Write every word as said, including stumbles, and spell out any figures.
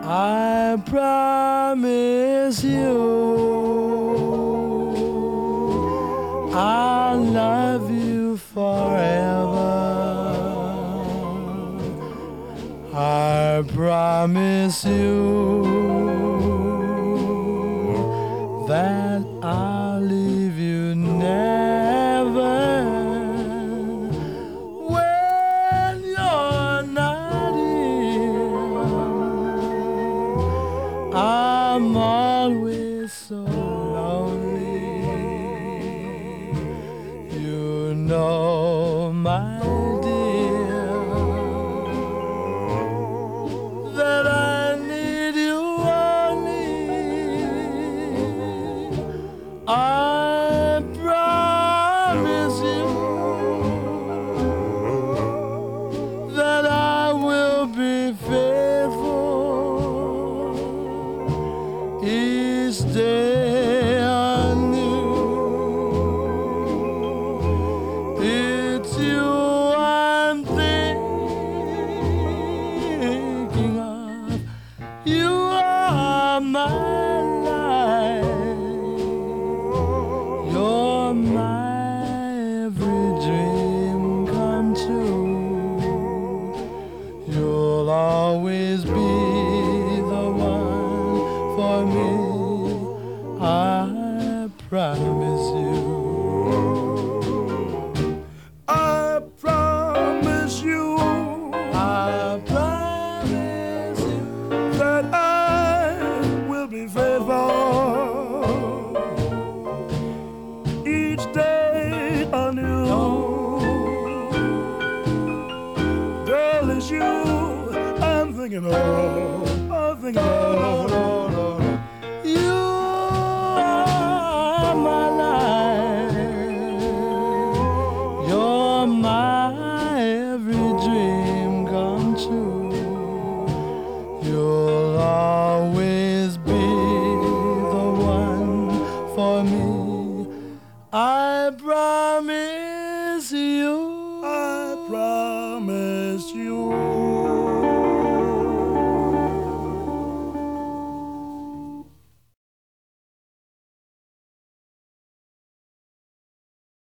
I promise you I'll love you forever. I promise you that I'll leave you never. When you're not here, I'm always so lonely. You know, my dear, that I need you only. I promise you that I will be faithful each day anew. It's you I'm thinking of. You are my life. You're my every dream come true. You'll always be the one for me. I promise you. I promise you I promise you that I will be faithful each day anew. Girl, it's you I'm thinking of. I'm thinking of.